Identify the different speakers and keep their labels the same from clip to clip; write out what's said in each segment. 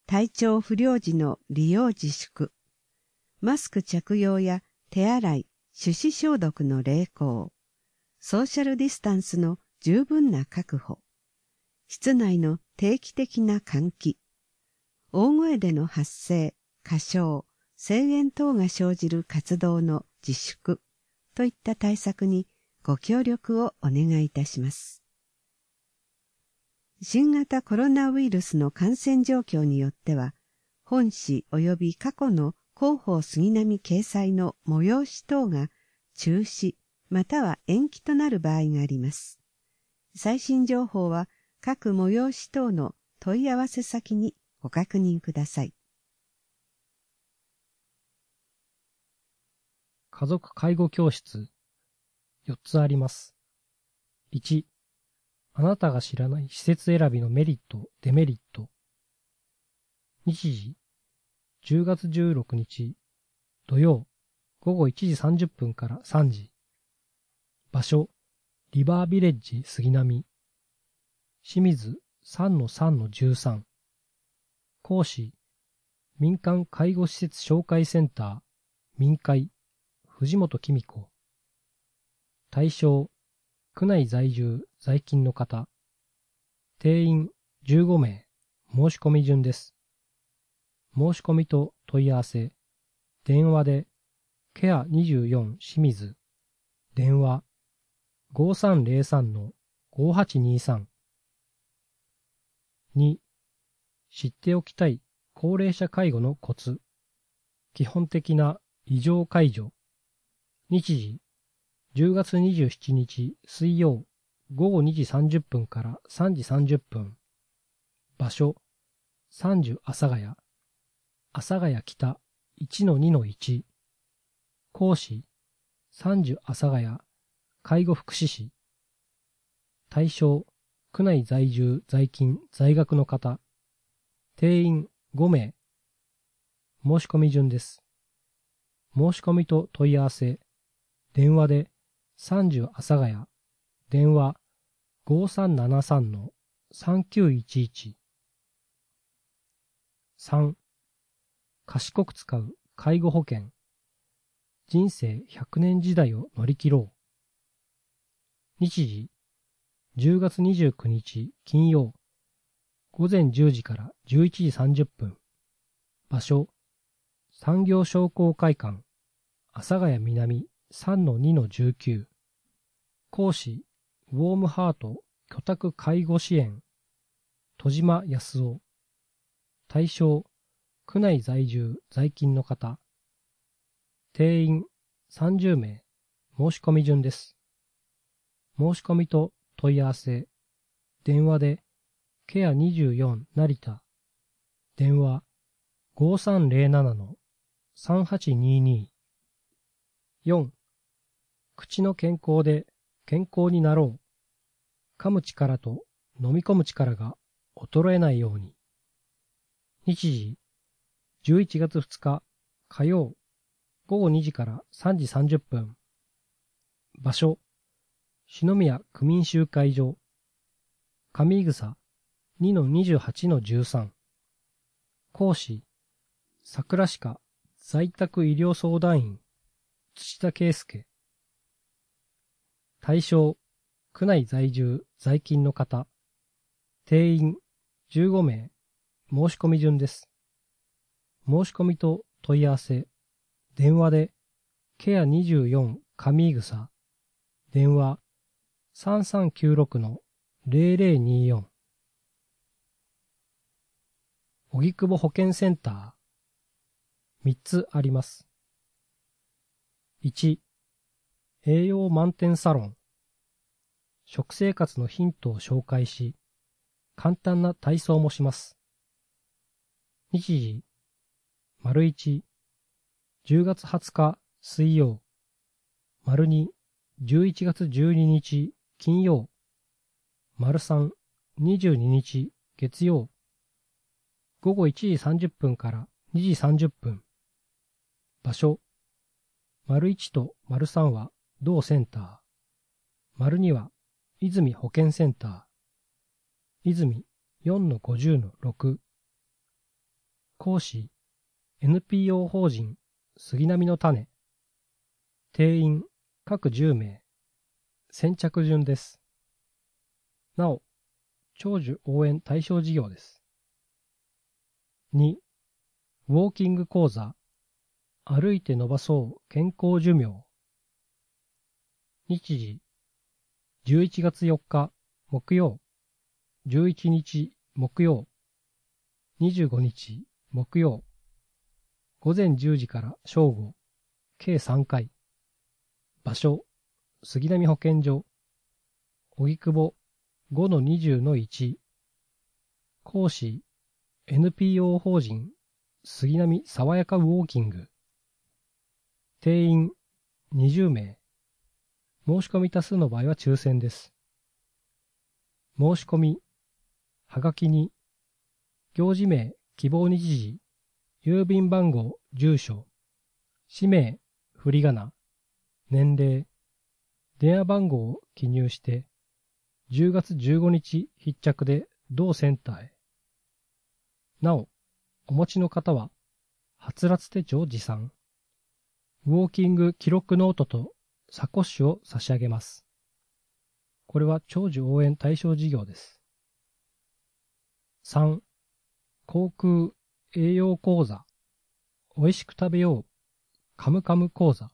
Speaker 1: 体調不良時の利用自粛、マスク着用や手洗い、手指消毒の励行、ソーシャルディスタンスの十分な確保、室内の定期的な換気、大声での発声、歌唱、声援等が生じる活動の自粛といった対策にご協力をお願いいたします。新型コロナウイルスの感染状況によっては、本誌及び過去の広報杉並掲載の催し等が中止または延期となる場合があります。最新情報は各催し等の問い合わせ先にご確認ください。
Speaker 2: 家族介護教室4つあります。1、あなたが知らない施設選びのメリット、デメリット。日時、10月16日土曜午後1時30分から3時。場所、リバービレッジ杉並。清水 3-3-13。講師、民間介護施設紹介センター、民会、藤本紀美子。対象、区内在住、在勤の方。定員15名、申し込み順です。申し込みと問い合わせ、電話で、ケア24清水、電話、5303-5823。2、知っておきたい高齢者介護のコツ。基本的な異常介助。日時、10月27日水曜午後2時30分から3時30分。場所、30阿佐ヶ谷。阿佐ヶ谷北 1-2-1。講師、30阿佐ヶ谷介護福祉士。対象、区内在住、在勤、在学の方。定員5名。申し込み順です。申し込みと問い合わせ、電話で30阿佐ヶ谷、電話 5373-3911。3、賢く使う介護保険。人生100年時代を乗り切ろう。日時、10月29日金曜、午前10時から11時30分。場所、産業商工会館、阿佐ヶ谷南 3-2-19。講師、ウォームハート居宅介護支援、戸島康夫。対象、区内在住、在勤の方。定員30名、申し込み順です。申し込みと問い合わせ、電話で、ケア24成田、電話 5307-3822。4、口の健康で健康になろう。噛む力と飲み込む力が衰えないように。日時、11月2日火曜午後2時から3時30分。場所、篠宮区民集会所。上井草 2-28-13。講師、桜歯科在宅医療相談員、土田圭介。対象、区内在住、在勤の方。定員15名、申し込み順です。申し込みと問い合わせ、電話で、ケア24上井草、電話 3396-0024。荻窪保健センター。3つあります。1、栄養満点サロン。食生活のヒントを紹介し、簡単な体操もします。日時、1、10月20日水曜、2、11月12日金曜、3、22日月曜、午後1時30分から2時30分。場所、1と3は同センター。2は泉保健センター。泉 4-50-6。 講師 NPO 法人杉並の種。定員各10名。先着順です。なお、長寿応援対象事業です。2、ウォーキング講座。歩いて伸ばそう健康寿命。日時、11月4日木曜、11日木曜、25日木曜、午前10時から正午、計3回。場所、杉並保健所、荻窪 5-20-1。講師、NPO 法人杉並さわやかウォーキング。定員20名。申し込み多数の場合は抽選です。申し込み、はがきに、行事名、希望日時、郵便番号、住所、氏名、振り仮名、年齢、電話番号を記入して、10月15日必着で同センターへ。なお、お持ちの方は、はつらつ手帳持参、ウォーキング記録ノートとサコッシュを差し上げます。これは長寿応援対象事業です。3、航空栄養講座。おいしく食べよう。カムカム講座。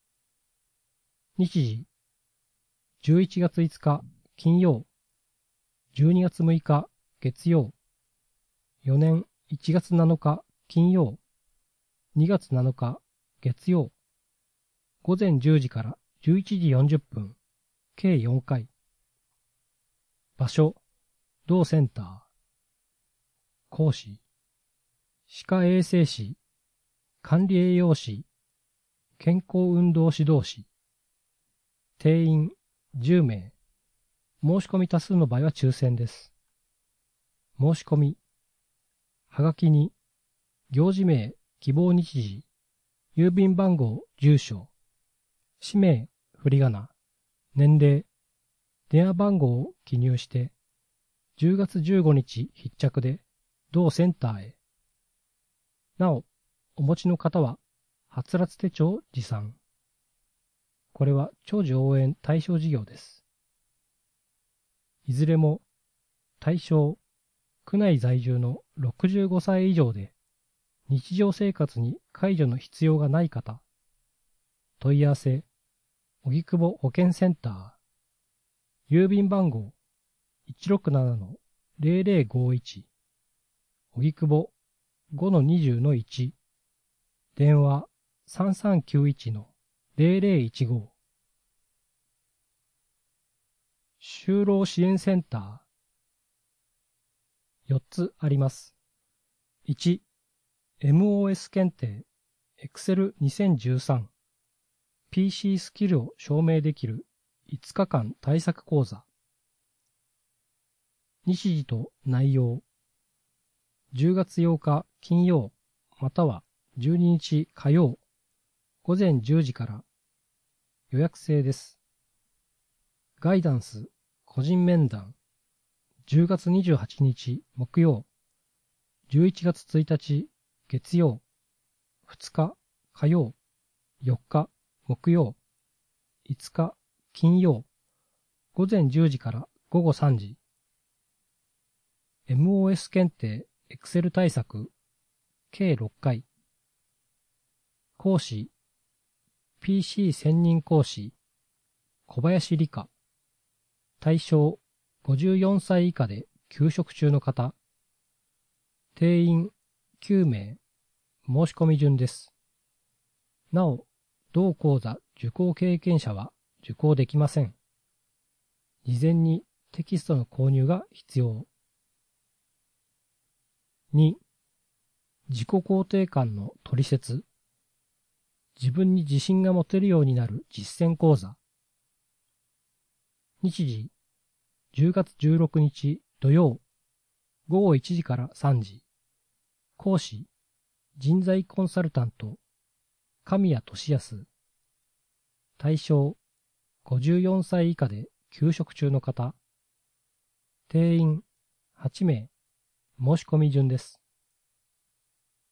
Speaker 2: 日時、11月5日金曜、12月6日月曜、4年1月7日金曜、2月7日月曜、午前10時から11時40分、計4回。場所、同センター。講師、歯科衛生士、管理栄養士、健康運動指導士。定員10名。申し込み多数の場合は抽選です。申し込み、はがきに、行事名、希望日時、郵便番号、住所、氏名、振り仮名、年齢、電話番号を記入して、10月15日必着で、同センターへ。なお、お持ちの方は、はつらつ手帳持参。これは長寿応援対象事業です。いずれも、対象、区内在住の65歳以上で、日常生活に介助の必要がない方。問い合わせ、荻窪保健センター。郵便番号、167-0051。荻窪 5-20-1。電話、3391-0015。就労支援センター。4つあります。1、MOS 検定、Excel 2013。PC スキルを証明できる5日間対策講座。日時と内容。10月8日金曜または12日火曜午前10時から予約制です。ガイダンス個人面談10月28日木曜11月1日月曜2日火曜4日木曜5日金曜午前10時から午後3時。 MOS 検定Excel 対策計6回。講師 PC 専任講師小林理香。対象54歳以下で休職中の方。定員9名。申し込み順です。なお、同講座受講経験者は受講できません。事前にテキストの購入が必要。2、自己肯定感の取説。自分に自信が持てるようになる実践講座。日時、10月16日土曜、午後1時から3時。講師、人材コンサルタント、神谷俊康。対象、54歳以下で休職中の方。定員8名。申し込み順です。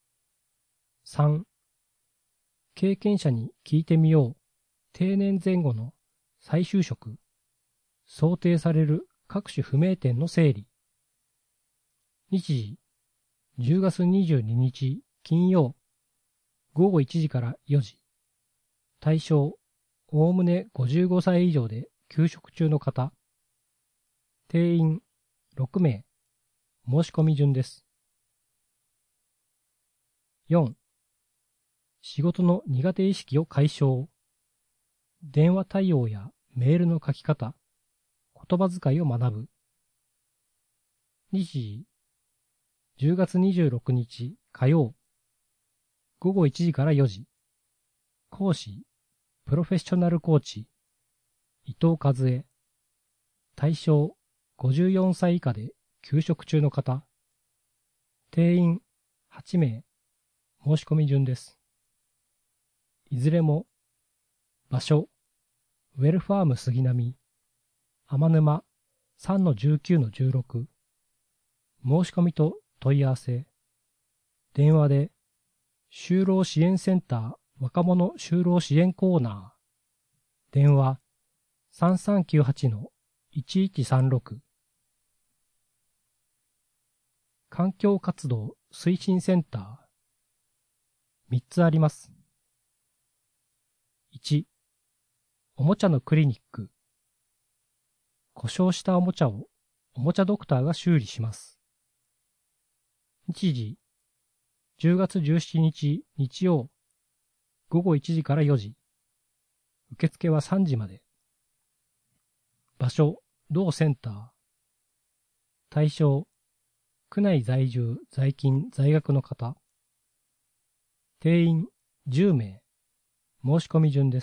Speaker 2: 3、経験者に聞いてみよう。定年前後の再就職。想定される各種不明点の整理。日時、10月22日金曜、午後1時から4時。対象、おおむね55歳以上で休職中の方。定員、6名。申し込み順です。4、仕事の苦手意識を解消。電話対応やメールの書き方、言葉遣いを学ぶ。日時、10月26日火曜、午後1時から4時。講師、プロフェッショナルコーチ、伊藤和恵。対象、54歳以下で休職中の方。定員、8名。申し込み順です。いずれも、場所、ウェルファーム杉並、天沼 3-19-16。申し込みと問い合わせ。電話で、就労支援センター若者就労支援コーナー。電話 3398-1136。環境活動推進センター。3つあります。1、おもちゃのクリニック。故障したおもちゃをおもちゃドクターが修理します。日時、10月17日日曜、午後1時から4時。受付は3時まで。場所、同センター。対象、区内在住、在勤、在学の方。定員10名。申し込み順です。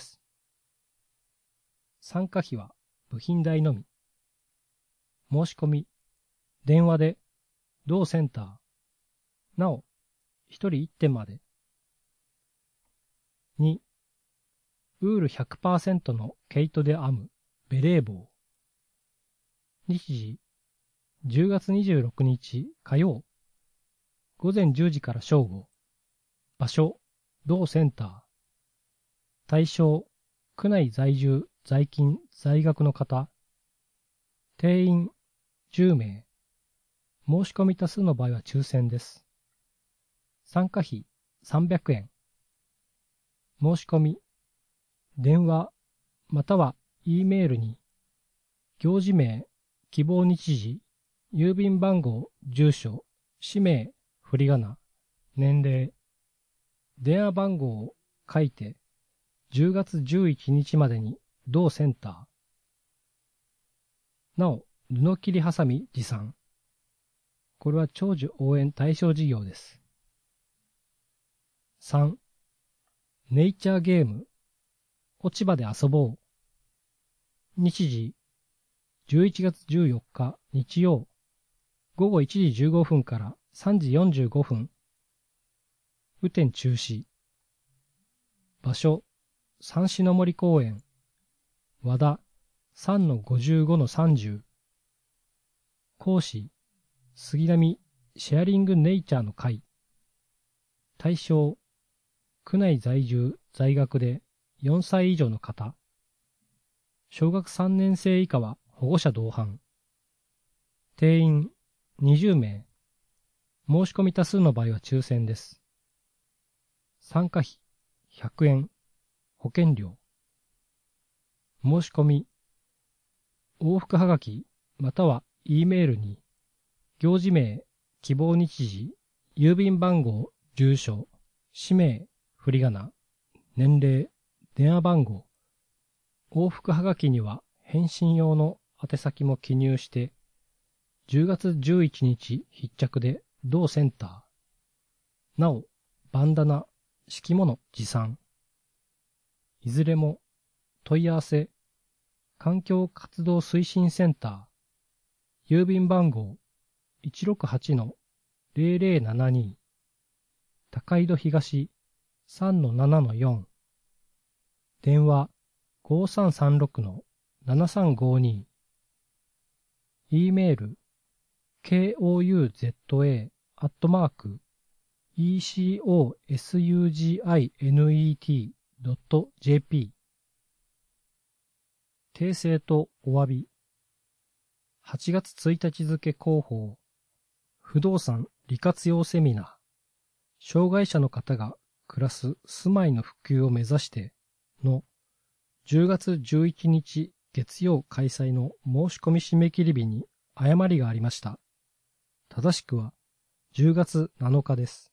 Speaker 2: 参加費は部品代のみ。申し込み、電話で、同センター。なお、1人1点まで。2、ウール 100% の毛糸で編むベレー帽。日時、10月26日火曜、午前10時から正午。場所、同センター。対象、区内在住、在勤、在学の方。定員、10名。申し込み多数の場合は抽選です。参加費、300円。申し込み、電話、または E メールに、行事名、希望日時、郵便番号、住所、氏名、振り仮名、年齢、電話番号を書いて、10月11日までに同センター。なお、布切りはさみ持参。これは長寿応援対象事業です。3、ネイチャーゲーム、落ち葉で遊ぼう。日時、11月14日日曜、午後1時15分から3時45分。雨天中止。場所、三種の森公園。和田 3-55-30。講師、杉並シェアリングネイチャーの会。対象、区内在住、在学で4歳以上の方。小学3年生以下は保護者同伴。定員20名。申し込み多数の場合は抽選です。参加費100円。保険料。申し込み。往復はがきまたは E メールに行事名、希望日時、郵便番号、住所、氏名、振り仮名、年齢、電話番号。往復はがきには返信用の宛先も記入して10月11日必着で同センター。なお、バンダナ、敷物持参。いずれも問い合わせ、環境活動推進センター、郵便番号 168-0072、高井戸東 3-7-4、電話 5336-7352、E メール kouza@yahoo.co.jp ecosuginet.jp 訂正とお詫び。8月1日付広報。不動産利活用セミナー。障害者の方が暮らす住まいの普及を目指しての10月11日月曜開催の申し込み締め切り日に誤りがありました。正しくは10月7日です。